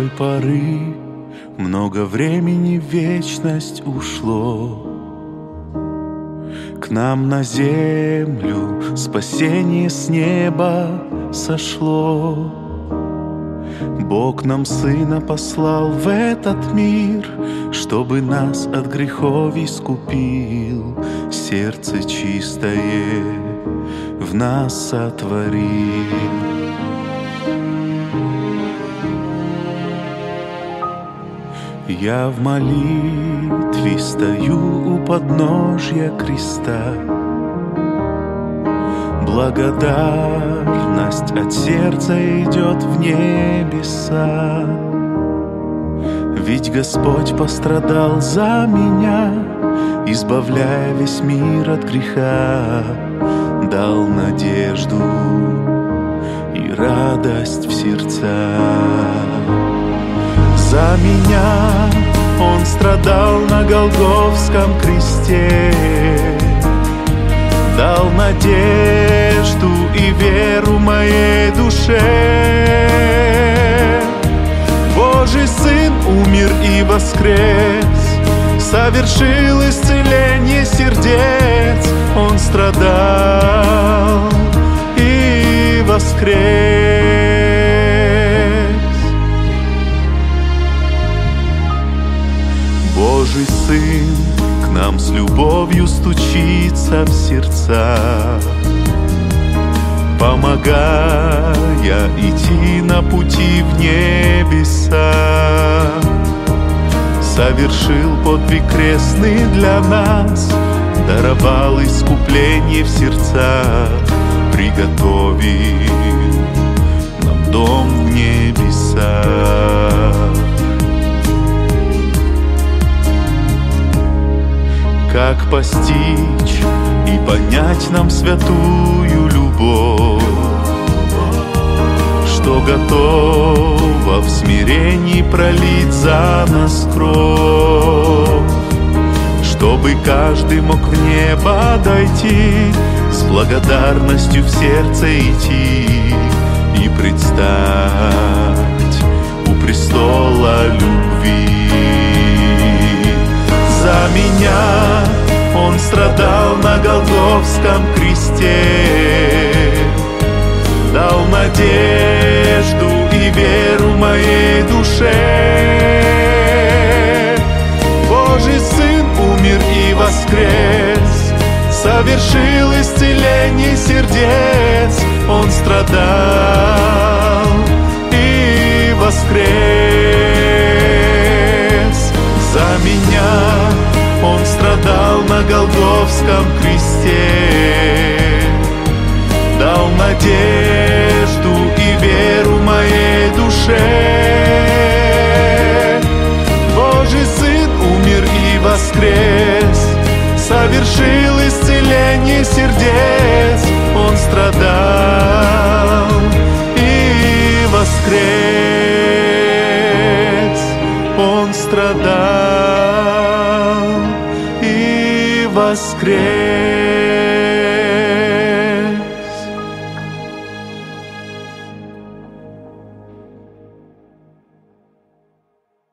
поры много времени в вечность ушло. К нам на землю спасение с неба сошло. Бог нам Сына послал в этот мир, чтобы нас от грехов искупил, сердце чистое в нас сотворил. Я в молитве стою у подножья креста. Благодарность от сердца идет в небеса. Ведь Господь пострадал за меня, избавляя весь мир от греха, дал надежду и радость в сердца. За меня Он страдал на Голгофском кресте, дал надежду и веру моей душе. Божий Сын умер и воскрес, совершил исцеление сердец. Он страдал и воскрес. Божий Сын к нам с любовью стучится в сердца, помогая идти на пути в небеса. Совершил подвиг крестный для нас, даровал искупление в сердца, приготовил нам дом в небесах. Как постичь и понять нам святую любовь, что готова в смирении пролить за нас кровь, чтобы каждый мог в небо дойти, с благодарностью в сердце идти и предстать у престола любви. За меня Он страдал на Голгофском кресте, дал надежду и веру моей душе. Божий Сын умер и воскрес, совершил исцеление сердец. Он страдал и воскрес. За меня Он страдал на Голгофском кресте, дал надежду и веру моей душе. Божий Сын умер и воскрес, совершил исцеление сердец. Он страдал и воскрес. Он страдал и воскрес.